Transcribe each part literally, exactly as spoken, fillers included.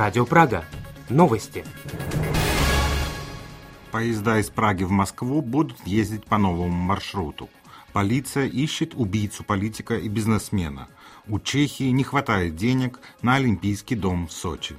Радио Прага. Новости. Поезда из Праги в Москву будут ездить по новому маршруту. Полиция ищет убийцу политика и бизнесмена. У Чехии не хватает денег на Олимпийский дом в Сочи.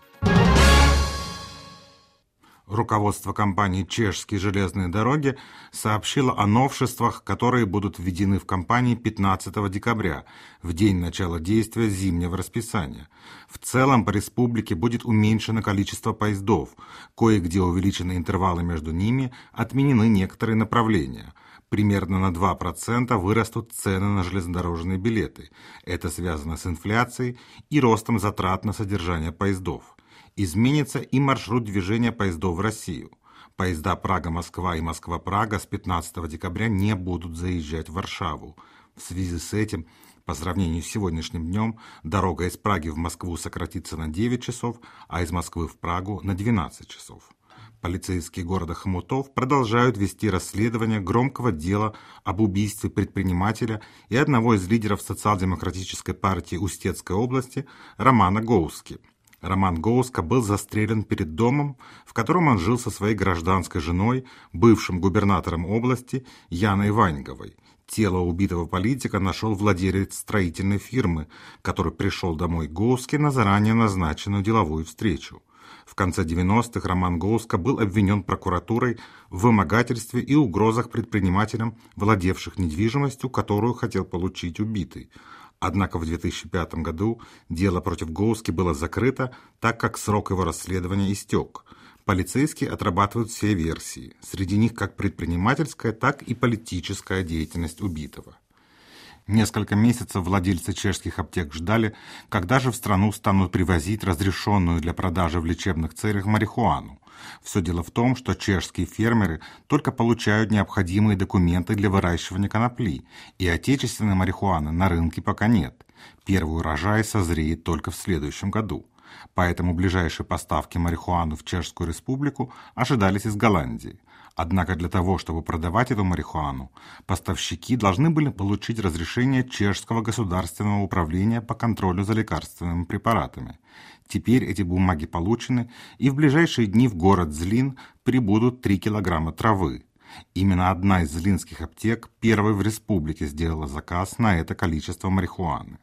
Руководство компании «Чешские железные дороги» сообщило о новшествах, которые будут введены в компании пятнадцатого декабря, в день начала действия зимнего расписания. В целом по республике будет уменьшено количество поездов, кое-где увеличены интервалы между ними, отменены некоторые направления. Примерно на два процента вырастут цены на железнодорожные билеты. Это связано с инфляцией и ростом затрат на содержание поездов. Изменится и маршрут движения поездов в Россию. Поезда Прага-Москва и Москва-Прага с пятнадцатого декабря не будут заезжать в Варшаву. В связи с этим, по сравнению с сегодняшним днем, дорога из Праги в Москву сократится на девять часов, а из Москвы в Прагу на двенадцать часов. Полицейские города Хомутов продолжают вести расследование громкого дела об убийстве предпринимателя и одного из лидеров социал-демократической партии Устецкой области Романа Гоуски. Роман Гоуска был застрелен перед домом, в котором он жил со своей гражданской женой, бывшим губернатором области Яной Ваньговой. Тело убитого политика нашел владелец строительной фирмы, который пришел домой к Гоуске на заранее назначенную деловую встречу. В конце девяностых Роман Гоуска был обвинен прокуратурой в вымогательстве и угрозах предпринимателям, владевших недвижимостью, которую хотел получить убитый. Однако в две тысячи пятом году дело против Гоуски было закрыто, так как срок его расследования истек. Полицейские отрабатывают все версии, среди них как предпринимательская, так и политическая деятельность убитого. Несколько месяцев владельцы чешских аптек ждали, когда же в страну станут привозить разрешенную для продажи в лечебных целях марихуану. Все дело в том, что чешские фермеры только получают необходимые документы для выращивания конопли, и отечественной марихуаны на рынке пока нет. Первый урожай созреет только в следующем году. Поэтому ближайшие поставки марихуаны в Чешскую Республику ожидались из Голландии. Однако для того, чтобы продавать эту марихуану, поставщики должны были получить разрешение Чешского государственного управления по контролю за лекарственными препаратами. Теперь эти бумаги получены, и в ближайшие дни в город Злин прибудут три килограмма травы. Именно одна из злинских аптек первой в республике сделала заказ на это количество марихуаны.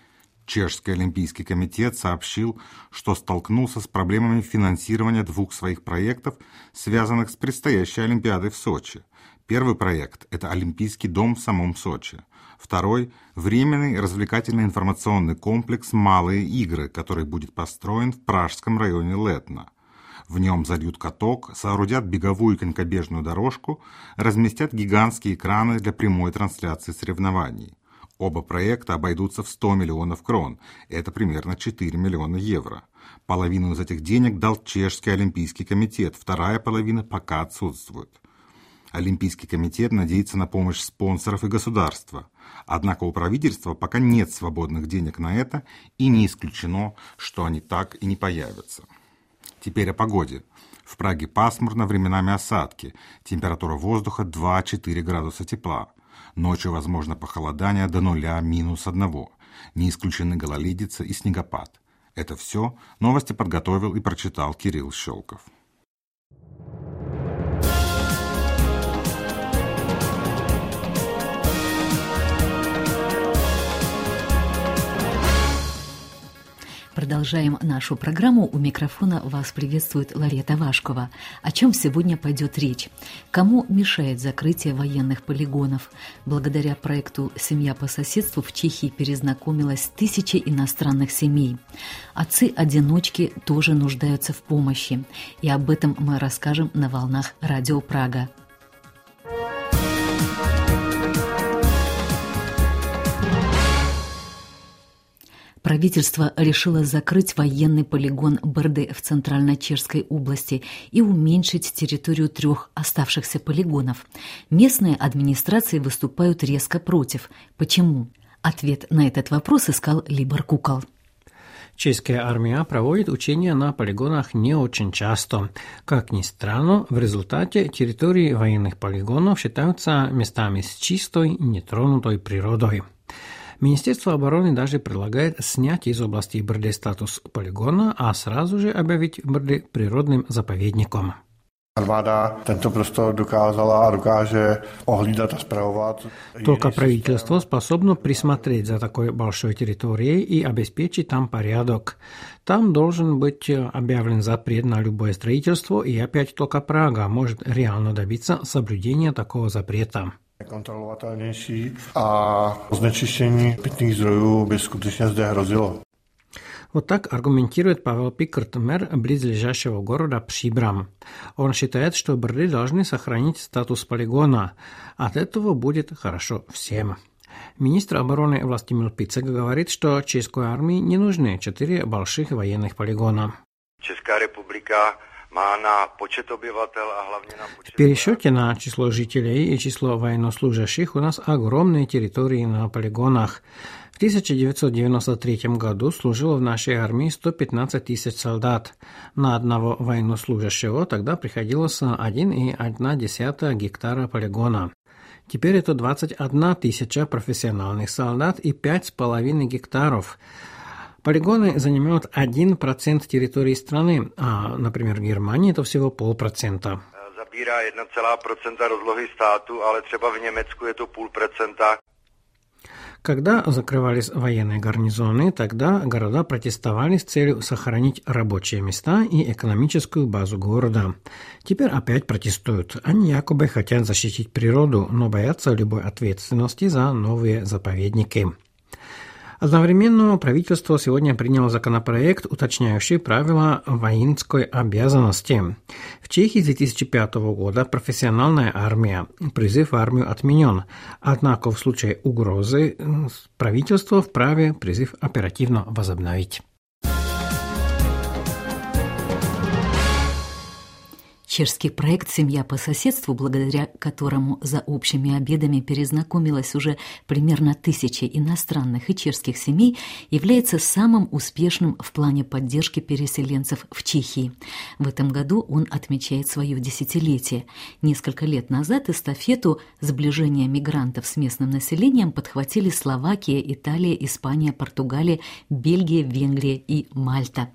Чешский олимпийский комитет сообщил, что столкнулся с проблемами финансирования двух своих проектов, связанных с предстоящей Олимпиадой в Сочи. Первый проект – это Олимпийский дом в самом Сочи. Второй – временный развлекательный информационный комплекс «Малые игры», который будет построен в пражском районе Летно. В нем зальют каток, соорудят беговую и конькобежную дорожку, разместят гигантские экраны для прямой трансляции соревнований. Оба проекта обойдутся в сто миллионов крон, это примерно четыре миллиона евро. Половину из этих денег дал Чешский олимпийский комитет, вторая половина пока отсутствует. Олимпийский комитет надеется на помощь спонсоров и государства. Однако у правительства пока нет свободных денег на это, и не исключено, что они так и не появятся. Теперь о погоде. В Праге пасмурно, временами осадки, температура воздуха два-четыре градуса тепла. Ночью возможно похолодание до нуля минус одного. Не исключены гололедица и снегопад. Это все. Новости подготовил и прочитал Кирилл Щелков. Продолжаем нашу программу. У микрофона вас приветствует Ларета Вашкова. О чем сегодня пойдет речь? Кому мешает закрытие военных полигонов? Благодаря проекту «Семья по соседству» в Чехии перезнакомилась тысячи иностранных семей. Отцы-одиночки тоже нуждаются в помощи. И об этом мы расскажем на волнах Радио Прага. Правительство решило закрыть военный полигон Брды в Центрально-Чешской области и уменьшить территорию трех оставшихся полигонов. Местные администрации выступают резко против. Почему? Ответ на этот вопрос искал Либор Кукол. Чешская армия проводит учения на полигонах не очень часто. Как ни странно, в результате территории военных полигонов считаются местами с чистой, нетронутой природой. Министерство обороны даже предлагает снять из области Брды статус полигона, а сразу же объявить Брdy природным заповедником. Armáda tento prostor dokázala a dokáže ohlídat a spravovat. Только правительство способно присмотреть за такой большой территорией и обеспечить там порядок. Там должен быть объявлен запрет на любое строительство, и опять только Прага может реально добиться соблюдения такого запрета. Kontrolovatelnější a znečištění pitných zdrojů by skutečně zde hrozilo. Вот так аргументирует Павел Пикарт, мэр близлежащего города Příbram. Он считает, что Брdy должны сохранить статус полигона. От этого будет хорошо всем. Министр обороны Vlastimil Picek говорит, что чешской армии не нужны четыре больших военных полигона. Česká republika má na počet obyvatel a hlavně na počet... В пересчете на число жителей и число военнослужащих у нас огромные территории на полигонах. В тысяча девятьсот девяносто третьем году служило в нашей армии сто пятнадцать тысяч солдат. На одного военнослужащего тогда приходилось один и одна десятая гектара полигона. Теперь это двадцать одна тысяча профессиональных солдат и пять с половиной гектаров. Полигоны занимают один процент территории страны, а, например, в Германии это всего полпроцента. Zabírá jedna celá procenta rozlohy státu, ale třeba v Německu je to půl procenta. Когда закрывались военные гарнизоны, тогда города протестовали с целью сохранить рабочие места и экономическую базу города. Теперь опять протестуют. Они якобы хотят защитить природу, но боятся любой ответственности за новые заповедники. Одновременно правительство сегодня приняло законопроект, уточняющий правила воинской обязанности. В Чехии с две тысячи пятого года профессиональная армия. Призыв в армию отменен. Однако в случае угрозы правительство вправе призыв оперативно возобновить. Чешский проект «Семья по соседству», благодаря которому за общими обедами перезнакомилась уже примерно тысяча иностранных и чешских семей, является самым успешным в плане поддержки переселенцев в Чехии. В этом году он отмечает свое десятилетие. Несколько лет назад эстафету сближения мигрантов с местным населением подхватили Словакия, Италия, Испания, Португалия, Бельгия, Венгрия и Мальта.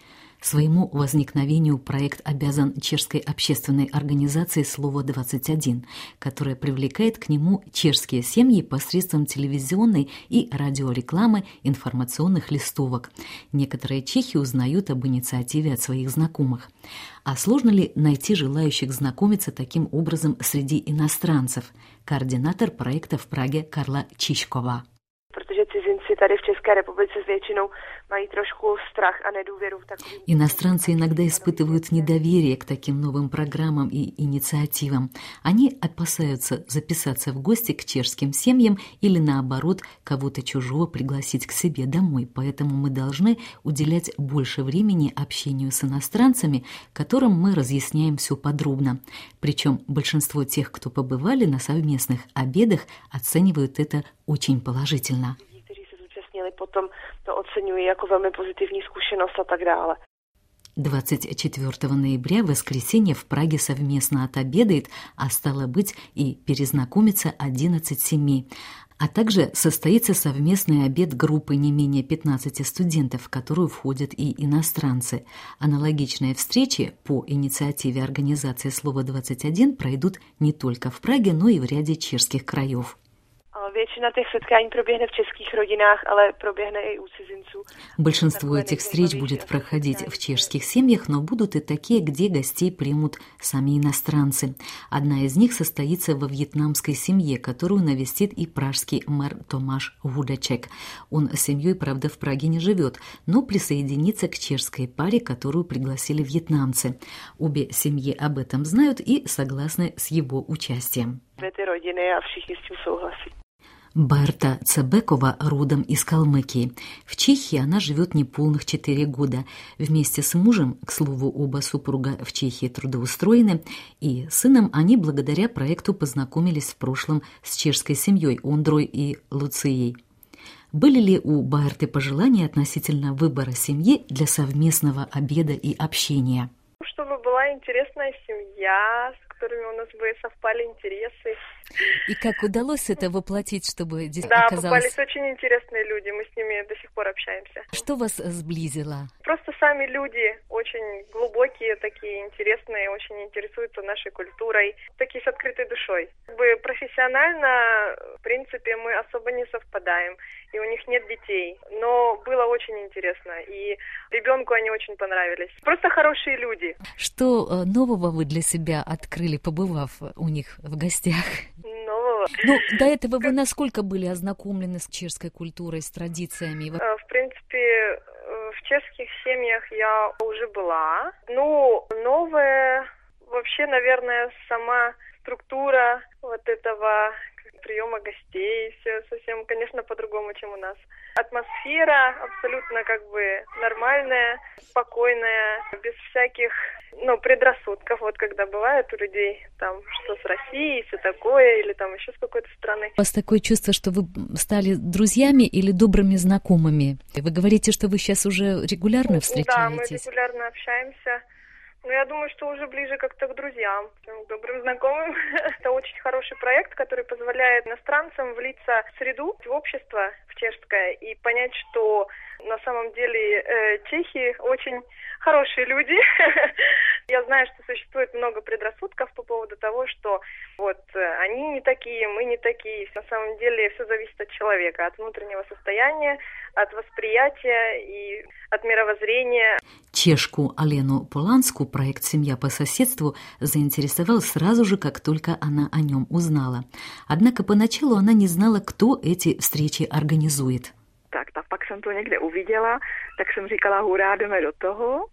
Своему возникновению проект обязан чешской общественной организации «Слово двадцать один», которая привлекает к нему чешские семьи посредством телевизионной и радиорекламы, информационных листовок. Некоторые чехи узнают об инициативе от своих знакомых. А сложно ли найти желающих знакомиться таким образом среди иностранцев? Координатор проекта в Праге Карla Čižková. Protože cizinci tady v České republice s většinou mají trošku strach a nedůvěru v takovým... Иностранцы иногда испытывают недоверие к таким новым программам и инициативам. Они опасаются записаться в гости к чешским семьям или, наоборот, кого-то чужого пригласить к себе домой. Поэтому мы должны уделять больше времени общению с иностранцами, которым мы разъясняем все подробно. Причем большинство тех, кто побывали на совместных обедах, оценивают это очень положительно. Kteří se zúčastnili, potom to oceňují jako velmi pozitivní zkušenost a tak dále. двадцать четвёртого ноября, в воскресенье, в Праге совместно отобедает, а стало быть и перезнакомится одиннадцать семей. А также состоится совместный обед группы не менее пятнадцати студентов, в которую входят и иностранцы. Аналогичные встречи по инициативе организации «Слово двадцать один» пройдут не только в Праге, но и в ряде чешских краев. Většina těch setkání proběhne v českých rodinách, ale proběhne i u cizinců. Большинство этих встреч будет проходить в чешских семьях, но будут и такие, где гостей примут сами иностранцы. Одна из них состоится во вьетнамской семье, которую навестит и пражский мэр Томаш Гудачек. Он с семьей, правда, в Праге не живет, но присоединится к чешской паре, которую пригласили вьетнамцы. Обе семьи об этом знают и согласны с его участием. Ty rodiny a všichni s tím souhlasí. Берта Цебекова родом из Калмыкии. В Чехии она живет неполных четыре года. Вместе с мужем, к слову, оба супруга в Чехии трудоустроены, и сыном они благодаря проекту познакомились в прошлом с чешской семьей Ондрой и Луцией. Были ли у Берты пожелания относительно выбора семьи для совместного обеда и общения? Чтобы была интересная семья, которыми у нас бы совпали интересы. И как удалось это воплотить, чтобы да, оказалось... попались очень интересные люди, мы с ними до сих пор общаемся. Что вас сблизило? Просто сами люди очень глубокие, такие интересные, очень интересуются нашей культурой, такие с открытой душой. Как бы профессионально, в принципе, мы особо не совпадаем, и у них нет детей, но было очень интересно, и ребенку они очень понравились. Просто хорошие люди. Что нового вы для себя открыли, побывав у них в гостях? Нового? Ну, до этого вы насколько были ознакомлены с чешской культурой, с традициями? В принципе, в чешских семьях я уже была. Ну, новое, вообще, наверное, сама структура вот этого приема гостей, все совсем, конечно, по-другому, чем у нас. Атмосфера абсолютно как бы нормальная, спокойная, без всяких, ну, предрассудков, вот когда бывает у людей там, что с Россией, все такое, или там еще с какой-то страны. У вас такое чувство, что вы стали друзьями или добрыми знакомыми? Вы говорите, что вы сейчас уже регулярно встречаетесь? Да, мы регулярно общаемся. Ну, я думаю, что уже ближе как-то к друзьям, к добрым знакомым. Это очень хороший проект, который позволяет иностранцам влиться в среду, в общество, в чешское, и понять, что на самом деле э, чехи очень хорошие люди. Я знаю, что существует много предрассудков по поводу того, что вот они не такие, мы не такие. На самом деле все зависит от человека, от внутреннего состояния, от восприятия и от мировоззрения. Чешку Алену Поланску проект «Семья по соседству» заинтересовал сразу же, как только она о нем узнала. Однако поначалу она не знала, кто эти встречи организует. Tak, tak pak jsem to někde uviděla, tak jsem říkala, hurá, jdeme do toho.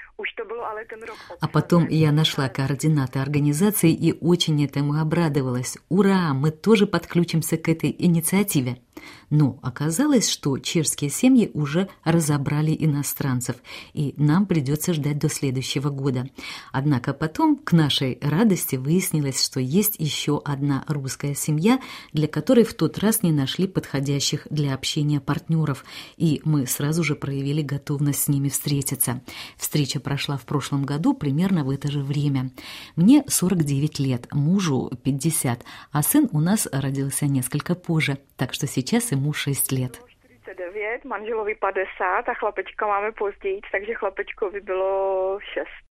А потом я нашла координаты организации и очень этому обрадовалась. Ура, мы тоже подключимся к этой инициативе. Но оказалось, что чешские семьи уже разобрали иностранцев, и нам придется ждать до следующего года. Однако потом, к нашей радости, выяснилось, что есть еще одна русская семья, для которой в тот раз не нашли подходящих для общения партнеров, и мы сразу же проявили готовность с ними встретиться. Встреча прошла в прошлом году примерно в это же время. Мне сорок девять лет, мужу пятьдесят, а сын у нас родился несколько позже, так что сейчас ему шесть лет. čtyřicet devět, manželovi padesát a chlapečka máme později, takže chlapečkovi bylo šest.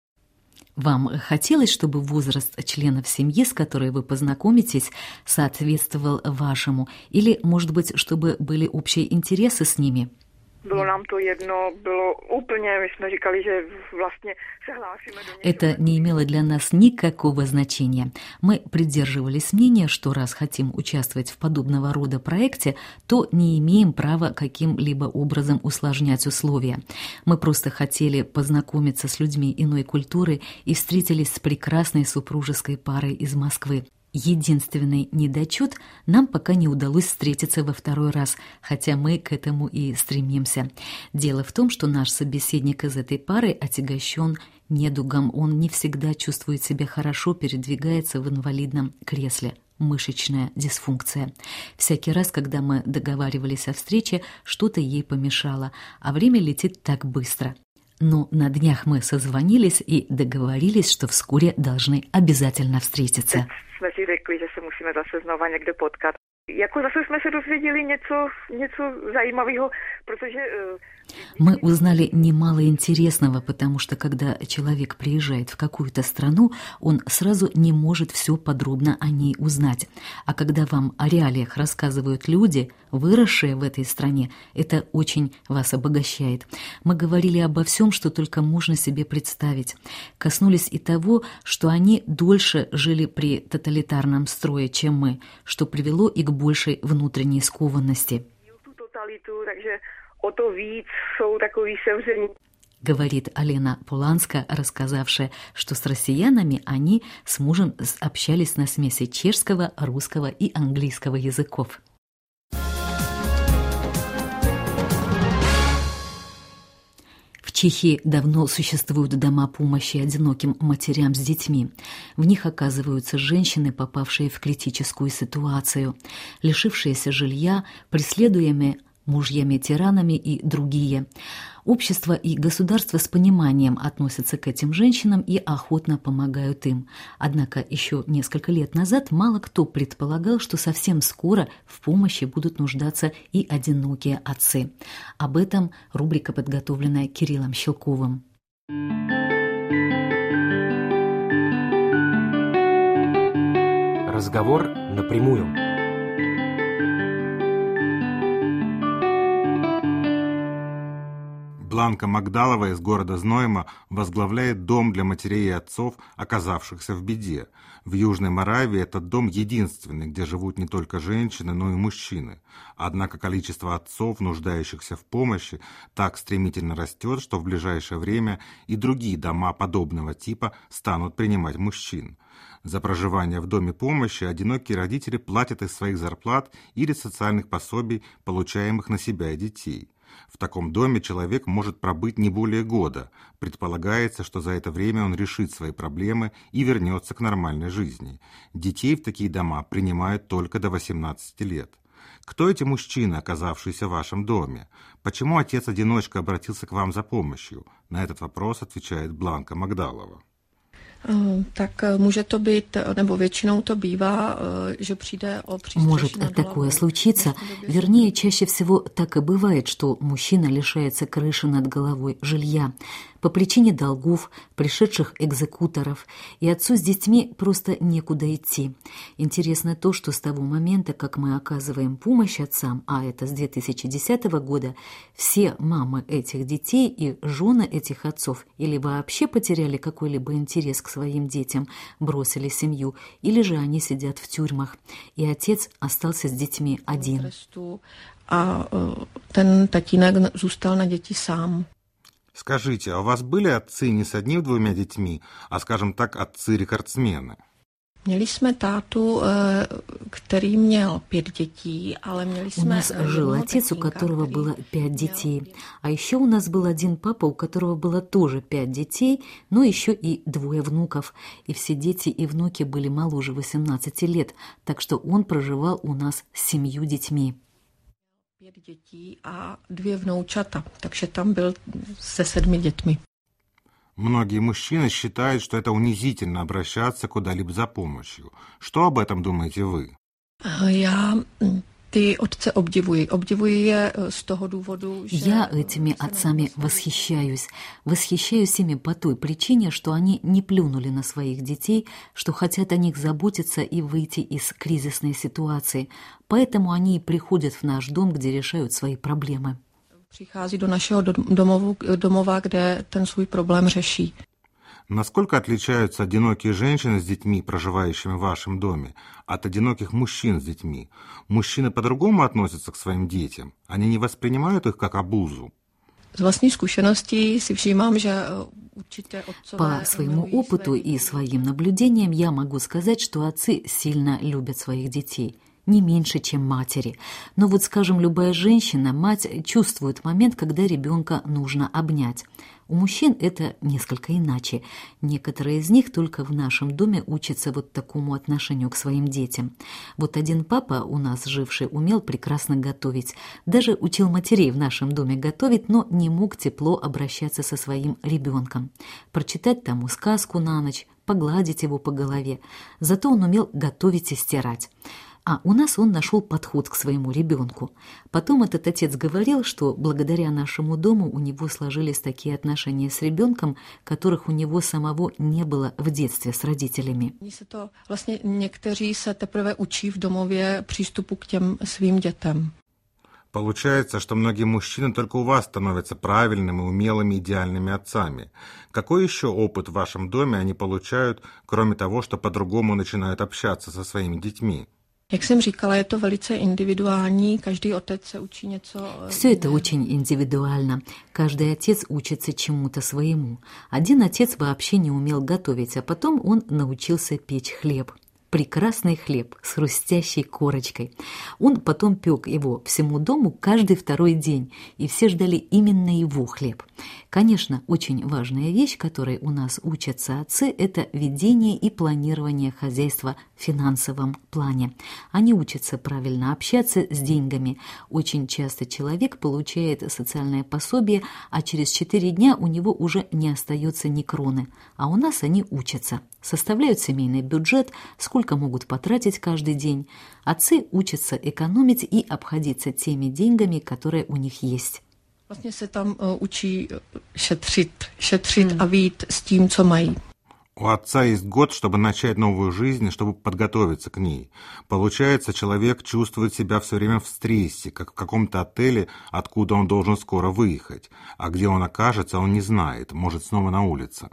Вам хотелось, чтобы возраст членов семьи, с которой вы познакомитесь, соответствовал вашему? Или, может быть, чтобы были общие интересы с ними? Bylo nám to jedno, bylo úplně, my jsme říkali, že vlastně se hlásíme do něčeho. Это не имело для нас никакого значения. Мы придерживались мнения, что раз хотим участвовать в подобного рода проекте, то не имеем права каким-либо образом усложнять условия. Мы просто хотели познакомиться с людьми иной культуры и встретились с прекрасной супружеской парой из Москвы. Единственный недочет – нам пока не удалось встретиться во второй раз, хотя мы к этому и стремимся. Дело в том, что наш собеседник из этой пары отягощен недугом, он не всегда чувствует себя хорошо, передвигается в инвалидном кресле. Мышечная дисфункция. Всякий раз, когда мы договаривались о встрече, что-то ей помешало, а время летит так быстро. Но на днях мы созвонились и договорились, что вскоре должны обязательно встретиться. Jsme si řekli, že se musíme zase znova někde potkat. Jako zase jsme se dozvěděli něco, něco zajímavého, protože... Мы узнали немало интересного, потому что когда человек приезжает в какую-то страну, он сразу не может все подробно о ней узнать. А когда вам о реалиях рассказывают люди, выросшие в этой стране, это очень вас обогащает. Мы говорили обо всем, что только можно себе представить. Коснулись и того, что они дольше жили при тоталитарном строе, чем мы, что привело и к большей внутренней скованности. O to víc jsou takový sevření. Говорит Алена Поланска, рассказавшая, что с россиянами они с мужем общались на смеси чешского, русского и английского языков. В Чехии давно существуют дома помощи одиноким матерям с детьми. В них оказываются женщины, попавшие в критическую ситуацию, лишившиеся жилья, преследуемые мужьями-тиранами и другие. Общество и государство с пониманием относятся к этим женщинам и охотно помогают им. Однако еще несколько лет назад мало кто предполагал, что совсем скоро в помощи будут нуждаться и одинокие отцы. Об этом рубрика, подготовленная Кириллом Щелковым. Разговор напрямую. Бланка Магдалова из города Знойма возглавляет дом для матерей и отцов, оказавшихся в беде. В Южной Моравии этот дом единственный, где живут не только женщины, но и мужчины. Однако количество отцов, нуждающихся в помощи, так стремительно растет, что в ближайшее время и другие дома подобного типа станут принимать мужчин. За проживание в доме помощи одинокие родители платят из своих зарплат или социальных пособий, получаемых на себя и детей. В таком доме человек может пробыть не более года. Предполагается, что за это время он решит свои проблемы и вернется к нормальной жизни. Детей в такие дома принимают только до восемнадцати лет. Кто эти мужчины, оказавшиеся в вашем доме? Почему отец-одиночка обратился к вам за помощью? На этот вопрос отвечает Бланка Магдалова. Tak může to být, nebo většinou to bývá, že přijde o přístřeší Может nad такое hlavou. случиться, вернее, чаще всего так и бывает, что мужчина лишается крыши над головой, жилья, по причине долгов, пришедших экзекуторов, и отцу с детьми просто некуда идти. Интересно то, что с того момента, как мы оказываем помощь отцам, а это с две тысячи десятого года, все мамы этих детей и жены этих отцов или вообще потеряли какой-либо интерес к своим детям, бросили семью, или же они сидят в тюрьмах, и отец остался с детьми один. A ten tatínek zůstal na děti sám. Скажите, а у вас были отцы не с одним-двумя детьми, а, скажем так, отцы-рекордсмены? Měli jsme tátu, který měl pět dětí, ale měli jsme... У нас жил отец, у которого было пять детей. А еще у нас был один папа, у которого было тоже пять детей, но еще и двое внуков. И все дети и внуки были моложе восемнадцати лет, так что он проживал у нас с семью детьми. Pět dětí a dvě vnoučata, takže tam byl se sedmi dětmi. Многие мужчины считают, что это унизительно обращаться куда-либо за помощью. Что об этом думаете вы? Já ty otce obdivuji. Obdivuji je z toho důvodu, že... Я этими отцами восхищаюсь. Восхищаюсь ими по той причине, что они не плюнули на своих детей, что хотят о них заботиться и выйти из кризисной ситуации. Поэтому они и приходят в наш дом, где решают свои проблемы. Přichází do našeho domovu, domova, kde ten svůj problém řeší. Насколько отличаются одинокие женщины с детьми, проживающими в вашем доме, от одиноких мужчин с детьми? Мужчины по-другому относятся к своим детям? Они не воспринимают их как обузу? Z vlastní zkušenosti si všímám, že určitě otcové... По своему опыту и своим наблюдениям я могу сказать, что отцы сильно любят своих детей. Не меньше, чем матери. Но вот, скажем, любая женщина, мать чувствует момент, когда ребенка нужно обнять. У мужчин это несколько иначе. Некоторые из них только в нашем доме учатся вот такому отношению к своим детям. Вот один папа у нас живший умел прекрасно готовить. Даже учил матерей в нашем доме готовить, но не мог тепло обращаться со своим ребенком. Прочитать тому сказку на ночь, погладить его по голове. Зато он умел готовить и стирать. А у нас он нашел подход к своему ребенку. Потом этот отец говорил, что благодаря нашему дому у него сложились такие отношения с ребенком, которых у него самого не было в детстве с родителями. Vlastně někteří se teprve učí v domově přístupu k těm svým dětem. Получается, что многие мужчины только у вас становятся правильными, умелыми, идеальными отцами. Какой еще опыт в вашем доме они получают, кроме того, что по-другому начинают общаться со своими детьми? Jak jsem říkala, je to velice individuální, každý otec se učí něco... Все это очень индивидуально. Каждый отец учится чему-то своему. Один отец вообще не умел готовить, а потом он научился печь хлеб. прекрасный хлеб с хрустящей корочкой. Он потом пек его всему дому каждый второй день, и все ждали именно его хлеб. Конечно, очень важная вещь, которой у нас учатся отцы, это ведение и планирование хозяйства в финансовом плане. Они учатся правильно общаться с деньгами. Очень часто человек получает социальное пособие, а через четыре дня у него уже не остается ни кроны. А у нас они учатся. Составляют семейный бюджет, сколько могут потратить каждый день. Отцы учатся экономить и обходиться теми деньгами, которые у них есть. Vlastně se tam uh, učí šetřit, šetřit hmm. a vyjít s tím, co mají. У отца есть год, чтобы начать новую жизнь, чтобы подготовиться к ней. Получается, человек чувствует себя все время в стрессе, как в каком-то отеле, откуда он должен скоро выехать. А где он окажется, он не знает, может снова на улице.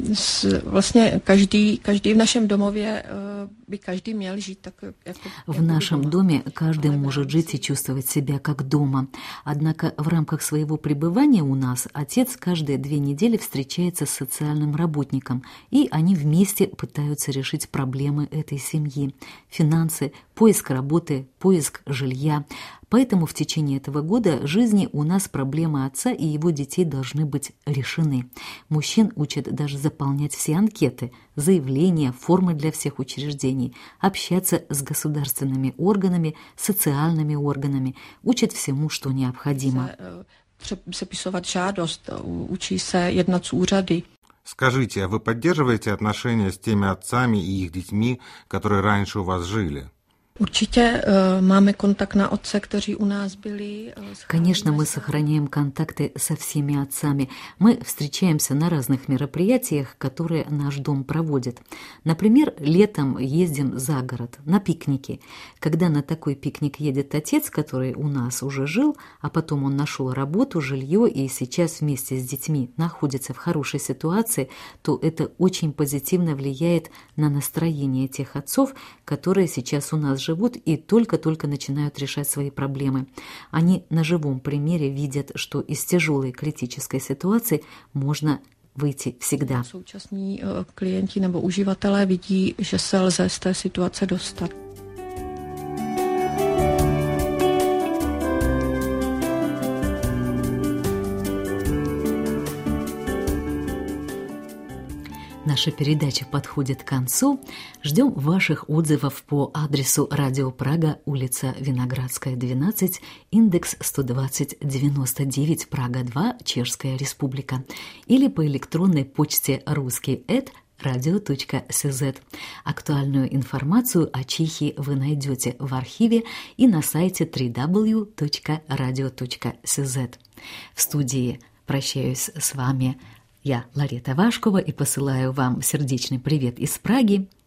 Vlastně každý, každý v našem domově by každý měl žít tak, jako, В нашем доме каждый может жить и чувствовать себя как дома. Однако в рамках своего пребывания у нас отец каждые две недели встречается с социальным работником, и они вместе пытаются решить проблемы этой семьи. Финансы, поиск работы, поиск жилья. Поэтому в течение этого года жизни у нас проблемы отца и его детей должны быть решены. Мужчин учат даже заполнять все анкеты, заявления, формы для всех учреждений, общаться с государственными органами, социальными органами, учат всему, что необходимо. Přepisovat žádost, učí se jednat s úřady. Скажите, а вы поддерживаете отношения с теми отцами и их детьми, которые раньше у вас жили? Určitě uh, máme kontakt na otce, kteří u nás byli. Uh, Конечно, мы сохраняем контакты со всеми отцами. Мы встречаемся на разных мероприятиях, которые наш дом проводит. Например, летом ездим за город на пикники. Когда на такой пикник едет отец, который у нас уже жил, а потом он нашел работу, жилье и сейчас вместе с детьми находится в хорошей ситуации, то это очень позитивно влияет на настроение тех отцов, которые сейчас у нас живут и только-только начинают решать свои проблемы. Они на живом примере видят, что из тяжелой критической ситуации можно выйти всегда. Současní klienti nebo uživatelé vidí, že se lze z té situace dostat. Наша передача подходит к концу. Ждем ваших отзывов по адресу Радио Прага, улица Виноградская, двенадцать, индекс сто двадцать девяносто девять, Прага два, Чешская Республика, или по электронной почте русский эт радио точка си зет. Актуальную информацию о Чехии вы найдете в архиве и на сайте дабл ю дабл ю дабл ю точка радио точка си зет. В студии прощаюсь с вами я, Ларета Вашкова, и посылаю вам сердечный привет из Праги.